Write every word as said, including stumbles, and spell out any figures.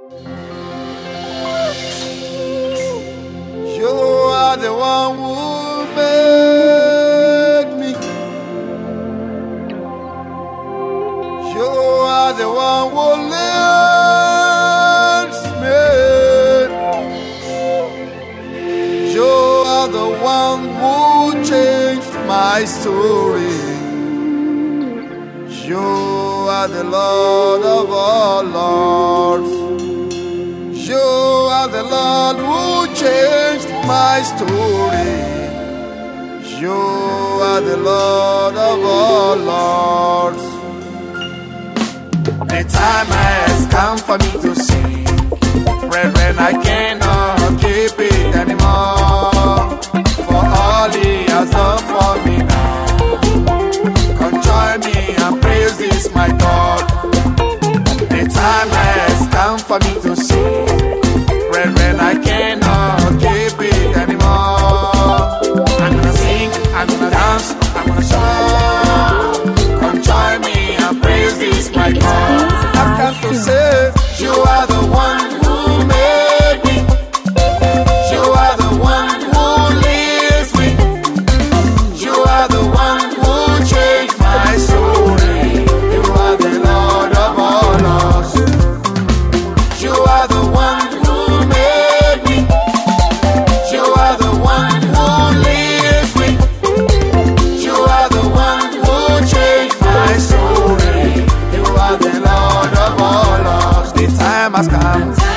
You are the one who made me. You are the one who leads me. You are the one who changed my story. You are the Lord of all lords. You are the Lord who changed my story. You are the Lord of all lords. The time has come for me to sing. Brethren, I cannot keep it anymore. For all He has done for me now. Come join me and praise this my God. The time has come for me to sing. Brethren, I cannot keep it anymore. I'm gonna sing, I'm gonna dance, I'm gonna shout. Come join me and praise this my God. I've come to say, you are the one who made me. You are the one who leads me. You are the one who changed my story. You are the Lord of all lords. You are the one who made me. You are the one who leads me. You are the one who changed my story. You are the Lord of all lords. The time has come.